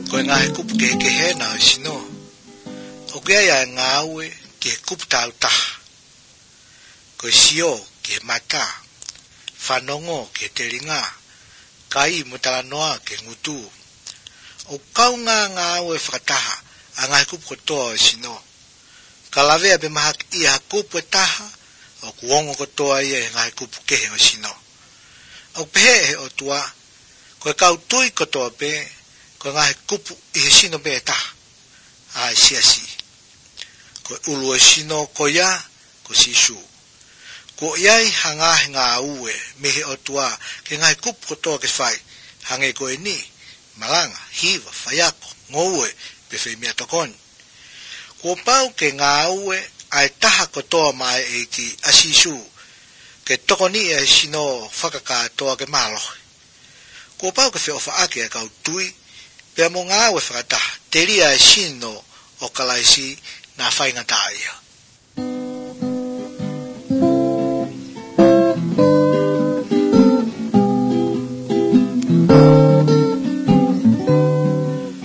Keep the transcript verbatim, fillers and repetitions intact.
Ko ngā he kupu ke ke he nā sino. O kia ia ngā ue ke kupu tāu taha. Ko sio ke mata. Whanongo ke te ringa. Kai mutala noa ke ngutu. O kau ngā ngā ue whakataha a ngā he kupu kotoa sino. Ka lawea be maha ia ha kupu e taha. O kuongo kotoa ia e ngā he kupu kehe o sino. O pehe he o tua. Ko e kau tui kotoa pe. Ko ngā he kupu i he sino pe e taha. A e siasi. Ko e ulu e sino ko ia. Ko sisu. Ko iai ha ngā he ngā ue. Me he o tua. Ke ngā he kupu kotoa ke whai. Hange ko e ni. Malanga, hiva, whaiako, ngoue. Pe whai mea tokoni. Ko pau ke ngā ue. Ai taha kotoa mai e ki asisu. Ke tokoni e sino whakaka toa ke mālohi. Ko pau ke wheofa ake e kau tui. Pea mo ngā ue whakataha, te ria e sino o kalaisi nā whainga tāia.